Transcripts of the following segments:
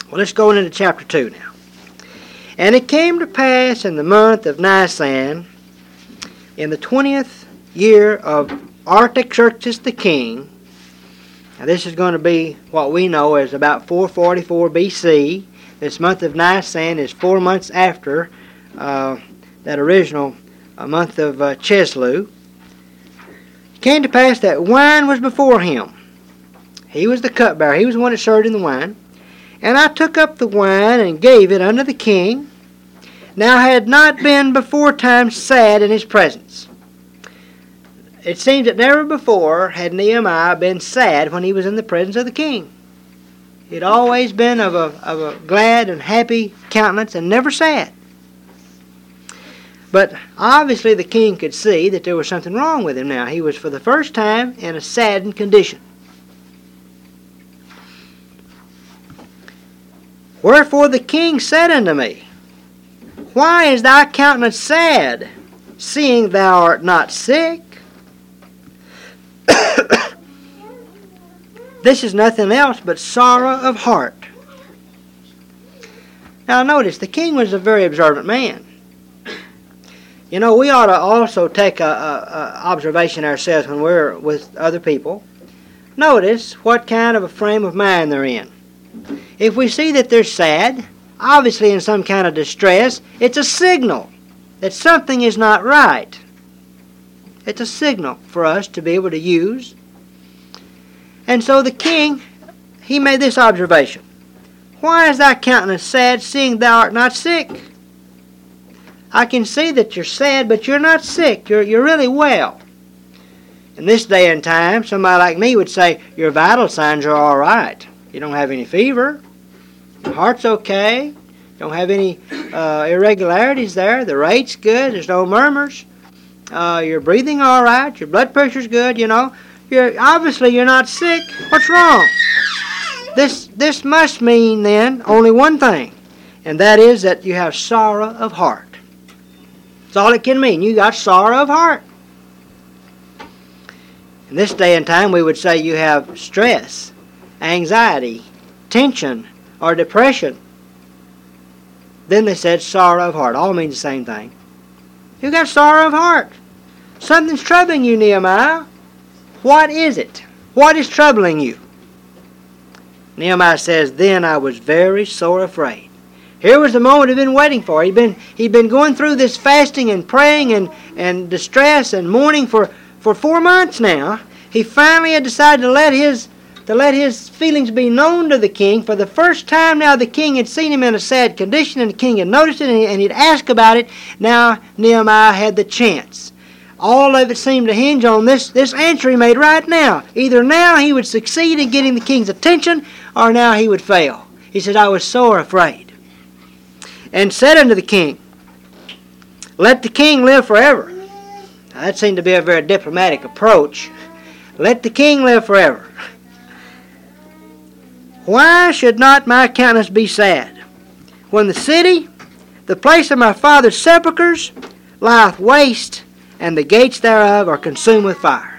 Well, let's go into chapter 2 now. And it came to pass in the month of Nisan, in the 20th year of Artaxerxes the king. Now this is going to be what we know as about 444 BC. This month of Nisan is 4 months after that original month of Chisleu. It came to pass that wine was before him. He was the cupbearer. He was the one that served in the wine. And I took up the wine and gave it unto the king. Now I had not been before time sad in his presence. It seems that never before had Nehemiah been sad when he was in the presence of the king. He'd always been of a glad and happy countenance and never sad. But obviously the king could see that there was something wrong with him now. He was for the first time in a saddened condition. Wherefore the king said unto me, Why is thy countenance sad, seeing thou art not sick? This is nothing else but sorrow of heart. Now notice, the king was a very observant man. You know, we ought to also take a observation ourselves when we're with other people. Notice what kind of a frame of mind they're in. If we see that they're sad, obviously in some kind of distress, it's a signal that something is not right. It's a signal for us to be able to use. And so the king, he made this observation. Why is thy countenance sad, seeing thou art not sick? I can see that you're sad, but you're not sick. You're really well. In this day and time, somebody like me would say, your vital signs are all right. You don't have any fever. Your heart's okay. You don't have any irregularities there. The rate's good. There's no murmurs. You're breathing all right. Your blood pressure's good, you know. Obviously you're not sick. What's wrong? This must mean then only one thing, and that is that you have sorrow of heart. That's all it can mean. You got sorrow of heart. In this day and time we would say you have stress, anxiety, tension, or depression. Then they said sorrow of heart. All means the same thing. You got sorrow of heart. Something's troubling you, Nehemiah. What is it? What is troubling you? Nehemiah says, Then I was very sore afraid. Here was the moment he'd been waiting for. He'd been going through this fasting and praying and distress and mourning for 4 months now. He finally had decided to let his feelings be known to the king. For the first time now the king had seen him in a sad condition, and the king had noticed it, and he'd asked about it. Now Nehemiah had the chance. All of it seemed to hinge on this answer he made right now. Either now he would succeed in getting the king's attention, or now he would fail. He said, I was sore afraid. And said unto the king, Let the king live forever. Now, that seemed to be a very diplomatic approach. Let the king live forever. Why should not my countenance be sad, when the city, the place of my father's sepulchres, lieth waste, and the gates thereof are consumed with fire?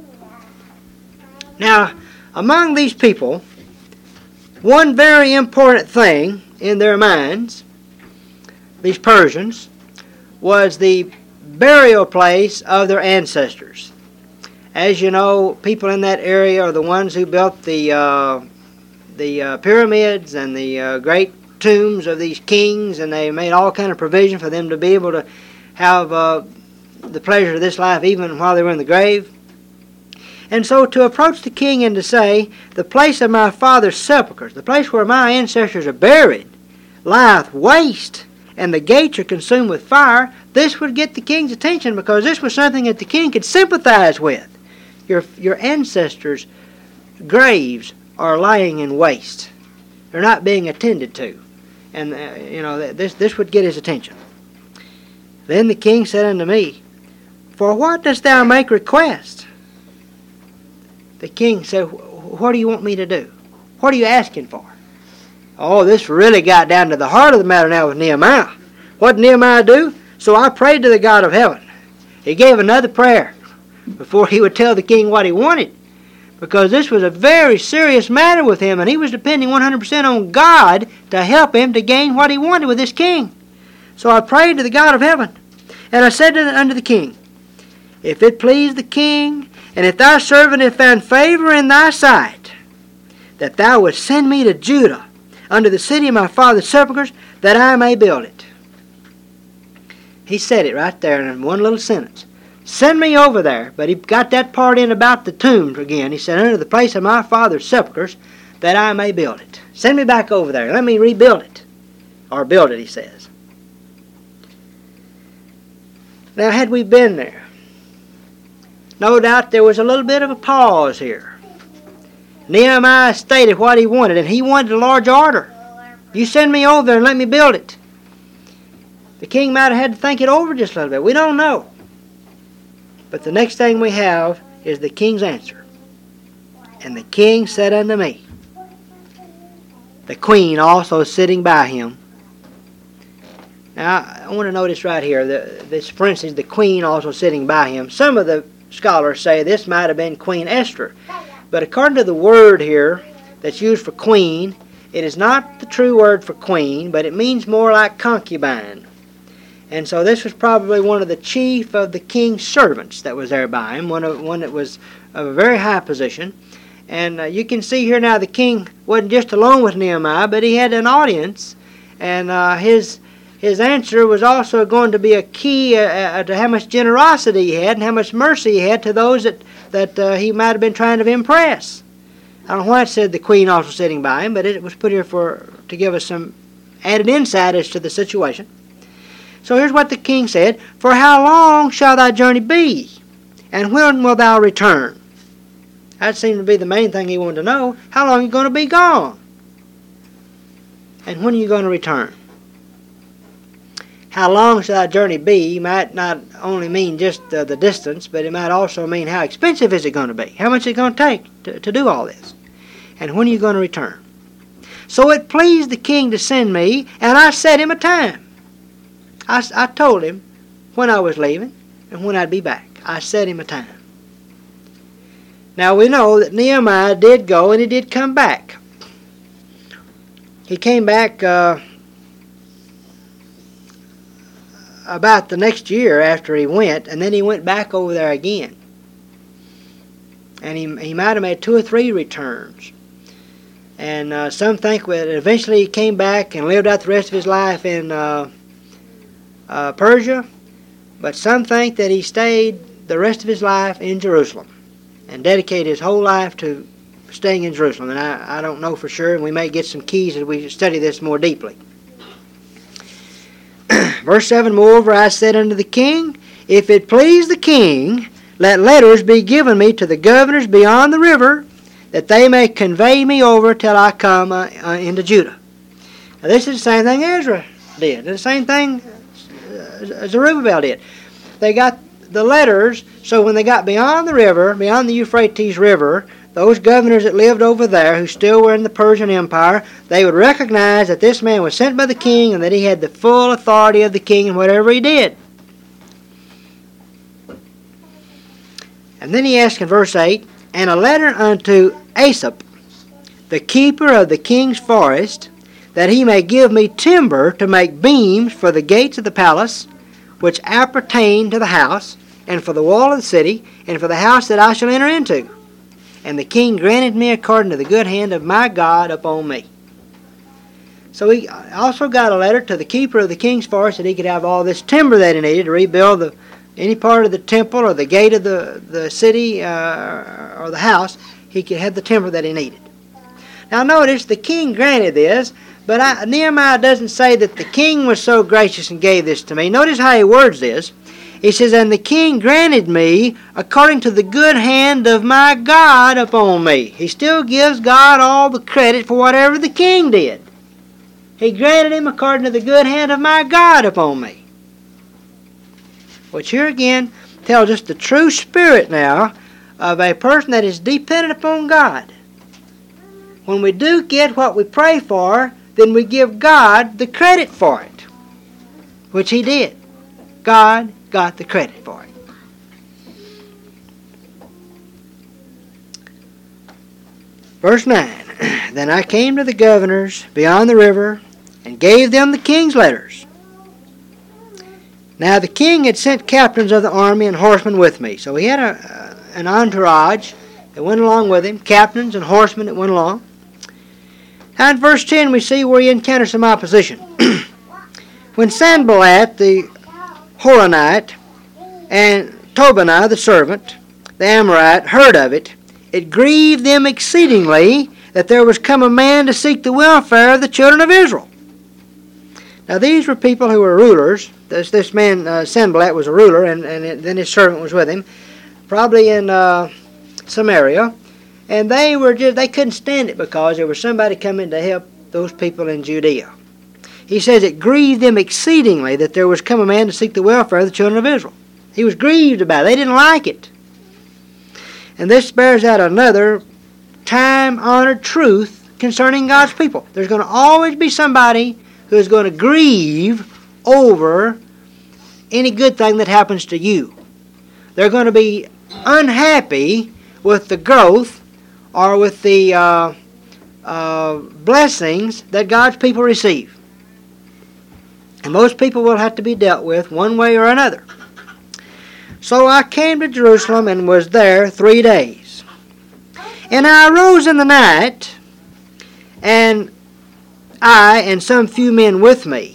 Now, among these people, one very important thing in their minds, these Persians, was the burial place of their ancestors. As you know, people in that area are the ones who built the pyramids and the great tombs of these kings, and they made all kind of provision for them to be able to have the pleasure of this life even while they were in the grave. And so to approach the king and to say, the place of my father's sepulchres, the place where my ancestors are buried, lieth waste, and the gates are consumed with fire, this would get the king's attention, because this was something that the king could sympathize with. Your ancestors' graves are lying in waste. They're not being attended to. And, this would get his attention. Then the king said unto me, For what dost thou make request? The king said, What do you want me to do? What are you asking for? Oh, this really got down to the heart of the matter now with Nehemiah. What did Nehemiah do? So I prayed to the God of heaven. He gave another prayer before he would tell the king what he wanted. because this was a very serious matter with him, and he was depending 100% on God to help him to gain what he wanted with this king. So I prayed to the God of heaven, and I said unto the king, if it please the king, and if thy servant have found favor in thy sight, that thou wouldst send me to Judah, unto the city of my father's sepulchres, that I may build it. He said it right there in one little sentence. Send me over there. But he got that part in about the tombs again. He said, unto the place of my father's sepulchres, that I may build it. Send me back over there. Let me rebuild it. Or build it, he says. Now, had we been there, no doubt there was a little bit of a pause here. Nehemiah stated what he wanted, and he wanted a large order. You send me over there and let me build it. The king might have had to think it over just a little bit. We don't know. But the next thing we have is the king's answer. And the king said unto me, the queen also sitting by him. Now, I want to notice right here, this, for instance, the queen also sitting by him. Some of the scholars say this might have been Queen Esther. But according to the word here that's used for queen, it is not the true word for queen, but it means more like concubine. And so this was probably one of the chief of the king's servants that was there by him, one that was of a very high position. And you can see here now the king wasn't just alone with Nehemiah, but he had an audience. And his answer was also going to be a key to how much generosity he had and how much mercy he had to those that he might have been trying to impress. I don't know why it said the queen also sitting by him, but it was put here to give us some added insight as to the situation. So here's what the king said, for how long shall thy journey be, and when wilt thou return? That seemed to be the main thing he wanted to know. How long are you going to be gone? And when are you going to return? How long shall thy journey be might not only mean just the distance, but it might also mean how expensive is it going to be? How much is it going to take to do all this? And when are you going to return? So it pleased the king to send me, and I set him a time. I told him when I was leaving and when I'd be back. I set him a time. Now we know that Nehemiah did go and he did come back. He came back about the next year after he went, and then he went back over there again. And he might have made 2 or 3 returns. And some think that eventually he came back and lived out the rest of his life in Persia, but some think that he stayed the rest of his life in Jerusalem and dedicated his whole life to staying in Jerusalem. And I don't know for sure, and we may get some keys as we study this more deeply. Verse 7, moreover, I said unto the king, if it please the king, let letters be given me to the governors beyond the river, that they may convey me over till I come into Judah. Now this is the same thing Ezra did, the same thing Zerubbabel did. They got the letters, so when they got beyond the river, beyond the Euphrates River, those governors that lived over there, who still were in the Persian Empire, they would recognize that this man was sent by the king and that he had the full authority of the king in whatever he did. And then he asked in verse 8, and a letter unto Asaph, the keeper of the king's forest, that he may give me timber to make beams for the gates of the palace, which appertain to the house, and for the wall of the city, and for the house that I shall enter into. And the king granted me according to the good hand of my God upon me. So he also got a letter to the keeper of the king's forest that he could have all this timber that he needed to rebuild any part of the temple or the gate of the city or the house. He could have the timber that he needed. Now notice the king granted this, but Nehemiah doesn't say that the king was so gracious and gave this to me. Notice how he words this. He says, and the king granted me according to the good hand of my God upon me. He still gives God all the credit for whatever the king did. He granted him according to the good hand of my God upon me. Which here again tells us the true spirit now of a person that is dependent upon God. When we do get what we pray for, then we give God the credit for it. Which he did. God got the credit for it. Verse 9. Then I came to the governors beyond the river and gave them the king's letters. Now the king had sent captains of the army and horsemen with me. So he had an entourage that went along with him, captains and horsemen that went along. Now in verse 10 we see where he encountered some opposition. When Sanballat the Horonite and Tobiah the servant, the Amorite, heard of it, it grieved them exceedingly that there was come a man to seek the welfare of the children of Israel. Now these were people who were rulers. This man Sanballat was a ruler, and then his servant was with him, probably in Samaria, and they couldn't stand it because there was somebody coming to help those people in Judea. He says it grieved them exceedingly that there was come a man to seek the welfare of the children of Israel. He was grieved about it. They didn't like it. And this bears out another time-honored truth concerning God's people. There's going to always be somebody who is going to grieve over any good thing that happens to you. They're going to be unhappy with the growth or with the blessings that God's people receive. And most people will have to be dealt with one way or another. So I came to Jerusalem and was there 3 days. And I arose in the night, and I and some few men with me.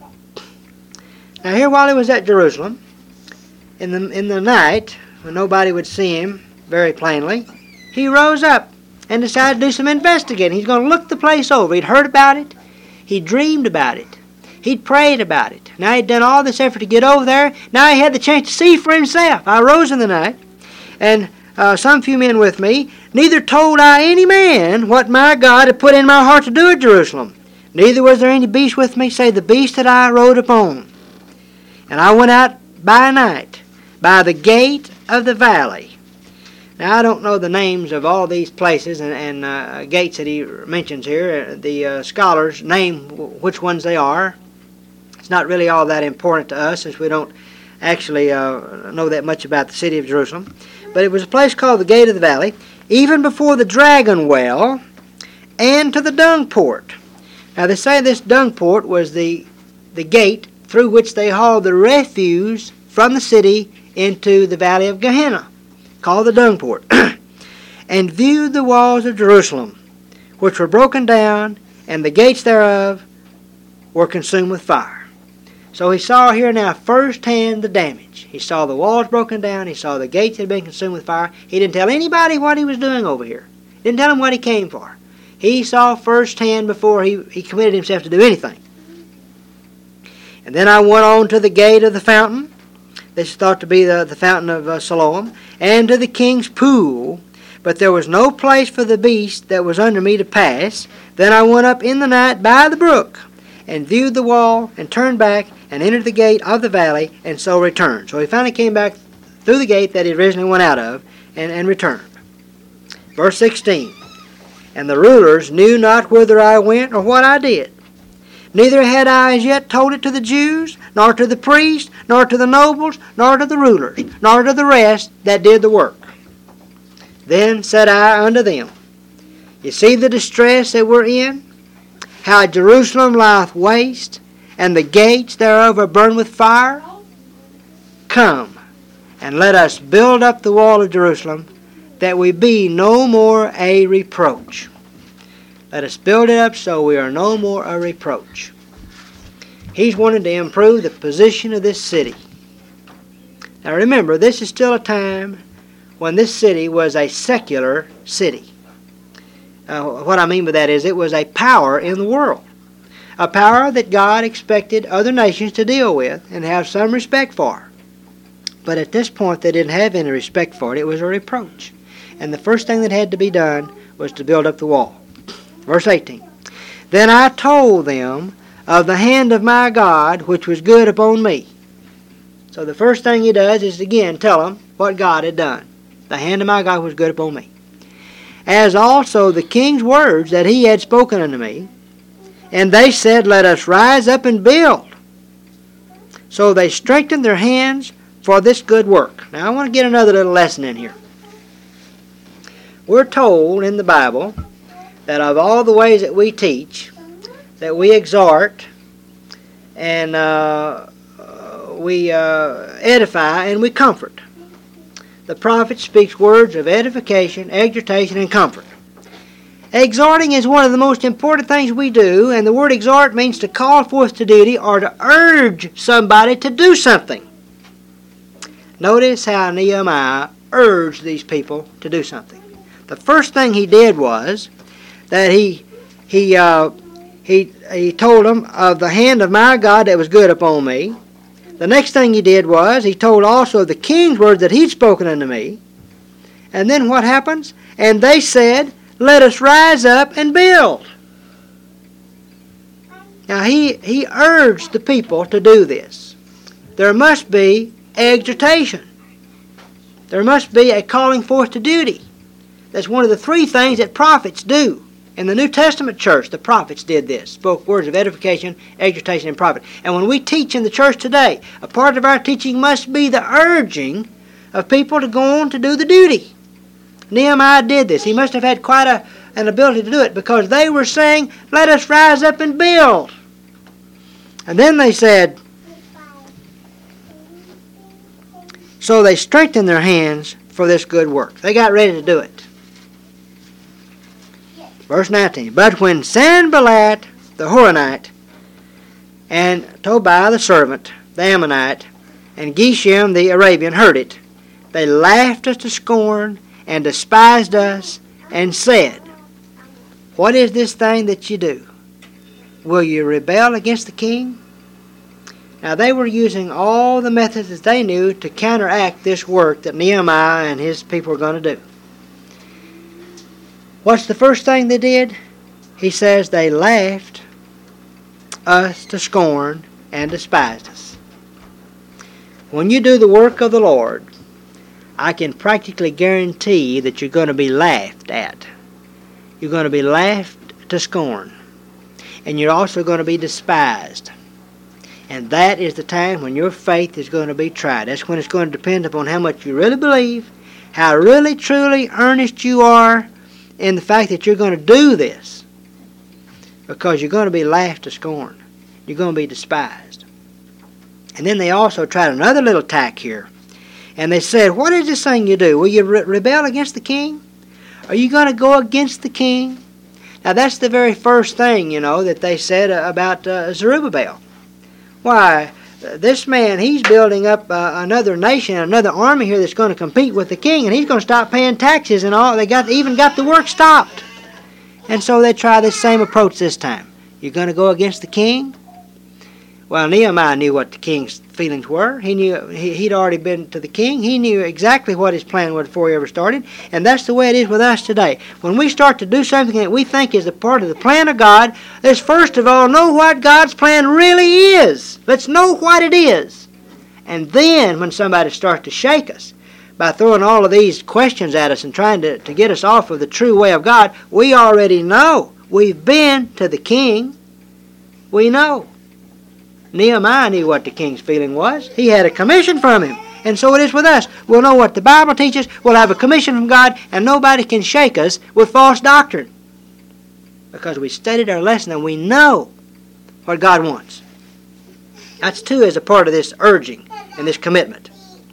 Now here while he was at Jerusalem, in the night, when nobody would see him very plainly, he rose up and decided to do some investigating. He's going to look the place over. He'd heard about it. He dreamed about it. He'd prayed about it. Now he'd done all this effort to get over there. Now he had the chance to see for himself. I rose in the night, and some few men with me. Neither told I any man what my God had put in my heart to do at Jerusalem. Neither was there any beast with me, save the beast that I rode upon. And I went out by night, by the gate of the valley. Now I don't know the names of all these places and gates that he mentions here. The scholars name which ones they are. It's not really all that important to us, since we don't actually know that much about the city of Jerusalem. But it was a place called the Gate of the Valley, even before the Dragon Well, and to the Dung Port. Now they say this Dung Port was the gate through which they hauled the refuse from the city into the valley of Gehenna, called the Dung Port, and viewed the walls of Jerusalem, which were broken down, and the gates thereof were consumed with fire. So he saw here now firsthand the damage. He saw the walls broken down. He saw the gates had been consumed with fire. He didn't tell anybody what he was doing over here. Didn't tell them what he came for. He saw firsthand before he committed himself to do anything. And then I went on to the gate of the fountain. This is thought to be the fountain of Siloam. And to the king's pool. But there was no place for the beast that was under me to pass. Then I went up in the night by the brook, and viewed the wall, and turned back, and entered the gate of the valley, and so returned. So he finally came back through the gate that he originally went out of, and returned. Verse 16. And the rulers knew not whither I went, or what I did. Neither had I as yet told it to the Jews, nor to the priests, nor to the nobles, nor to the rulers, nor to the rest that did the work. Then said I unto them, You see the distress that we're in? How Jerusalem lieth waste, and the gates thereof are burned with fire? Come, and let us build up the wall of Jerusalem, that we be no more a reproach. Let us build it up so we are no more a reproach. He's wanting to improve the position of this city. Now remember, this is still a time when this city was a secular city. What I mean by that is it was a power in the world. A power that God expected other nations to deal with and have some respect for. But at this point they didn't have any respect for it. It was a reproach. And the first thing that had to be done was to build up the wall. Verse 18. Then I told them of the hand of my God which was good upon me. So the first thing he does is again tell them what God had done. The hand of my God was good upon me. As also the king's words that he had spoken unto me. And they said, Let us rise up and build. So they strengthened their hands for this good work. Now I want to get another little lesson in here. We're told in the Bible that of all the ways that we teach, that we exhort, and we edify, and we comfort, the prophet speaks words of edification, exhortation, and comfort. Exhorting is one of the most important things we do, and the word exhort means to call forth to duty or to urge somebody to do something. Notice how Nehemiah urged these people to do something. The first thing he did was that he told them of the hand of my God that was good upon me. The next thing he did was he told also of the king's words that he'd spoken unto me. And then what happens? And they said, let us rise up and build. Now he urged the people to do this. There must be exhortation. There must be a calling forth to duty. That's one of the three things that prophets do. In the New Testament church, the prophets did this, spoke words of edification, exhortation, and profit. And when we teach in the church today, a part of our teaching must be the urging of people to go on to do the duty. Nehemiah did this. He must have had quite an ability to do it, because they were saying, let us rise up and build. And then they said, so they strengthened their hands for this good work. They got ready to do it. Verse 19, but when Sanballat the Horonite, and Tobiah the servant, the Ammonite, and Geshem the Arabian heard it, they laughed us to scorn and despised us, and said, what is this thing that you do? Will you rebel against the king? Now they were using all the methods that they knew to counteract this work that Nehemiah and his people were going to do. What's the first thing they did? He says they laughed us to scorn and despised us. When you do the work of the Lord, I can practically guarantee that you're going to be laughed at. You're going to be laughed to scorn. And you're also going to be despised. And that is the time when your faith is going to be tried. That's when it's going to depend upon how much you really believe, how really, truly earnest you are in the fact that you're going to do this. Because you're going to be laughed to scorn. You're going to be despised. And then they also tried another little tack here. And they said, what is this thing you do? Will you rebel against the king? Are you going to go against the king? Now that's the very first thing, that they said about Zerubbabel. Why, this man, he's building up another nation, another army here that's going to compete with the king, and he's going to stop paying taxes and all. They even got the work stopped. And so they try this same approach this time. You're going to go against the king? Well, Nehemiah knew what the king's feelings were. He knew he'd already been to the king. He knew exactly what his plan was before he ever started. And that's the way it is with us today. When we start to do something that we think is a part of the plan of God, let's first of all know what God's plan really is. Let's know what it is. And then when somebody starts to shake us by throwing all of these questions at us and trying to get us off of the true way of God, we already know. We've been to the king. We know. Nehemiah knew what the king's feeling was. He had a commission from him. And so it is with us. We'll know what the Bible teaches. We'll have a commission from God, and nobody can shake us with false doctrine. Because we studied our lesson and we know what God wants. That's too as a part of this urging and this commitment.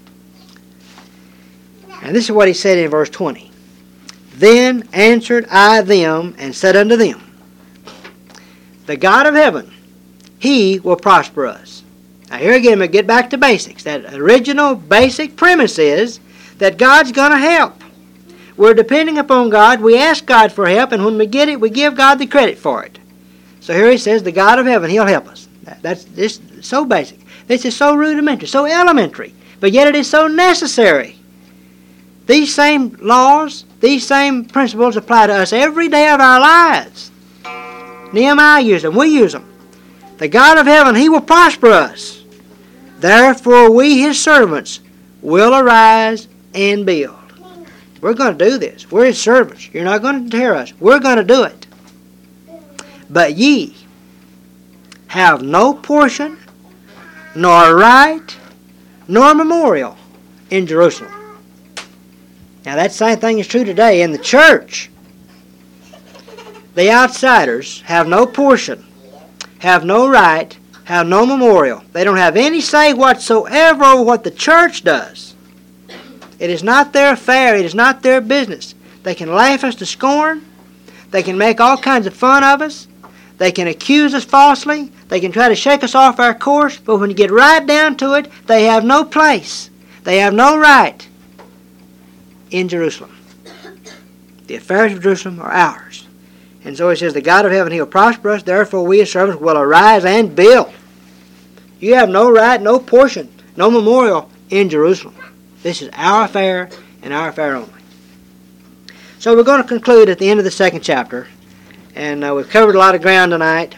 And this is what he said in verse 20. Then answered I them and said unto them, the God of heaven, He will prosper us. Now here again, we get back to basics. That original basic premise is that God's going to help. We're depending upon God. We ask God for help, and when we get it, we give God the credit for it. So here he says, the God of heaven, He'll help us. That's this so basic. This is so rudimentary, so elementary, but yet it is so necessary. These same laws, these same principles apply to us every day of our lives. Nehemiah used them. We use them. The God of heaven, He will prosper us. Therefore we, His servants, will arise and build. We're going to do this. We're His servants. You're not going to deter us. We're going to do it. But ye have no portion, nor right, nor memorial in Jerusalem. Now that same thing is true today in the church. The outsiders have no portion, have no right, have no memorial. They don't have any say whatsoever over what the church does. It is not their affair. It is not their business. They can laugh us to scorn. They can make all kinds of fun of us. They can accuse us falsely. They can try to shake us off our course. But when you get right down to it, they have no place. They have no right in Jerusalem. The affairs of Jerusalem are ours. And so he says, the God of heaven, He will prosper us. Therefore we as servants will arise and build. You have no right, no portion, no memorial in Jerusalem. This is our affair and our affair only. So we're going to conclude at the end of the second chapter. And we've covered a lot of ground tonight.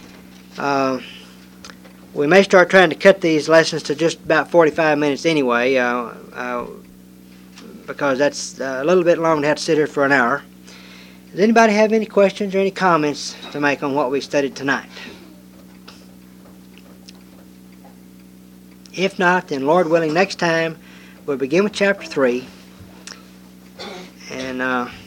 We may start trying to cut these lessons to just about 45 minutes anyway, because that's a little bit long to have to sit here for an hour. Does anybody have any questions or any comments to make on what we studied tonight? If not, then Lord willing, next time we'll begin with chapter 3. And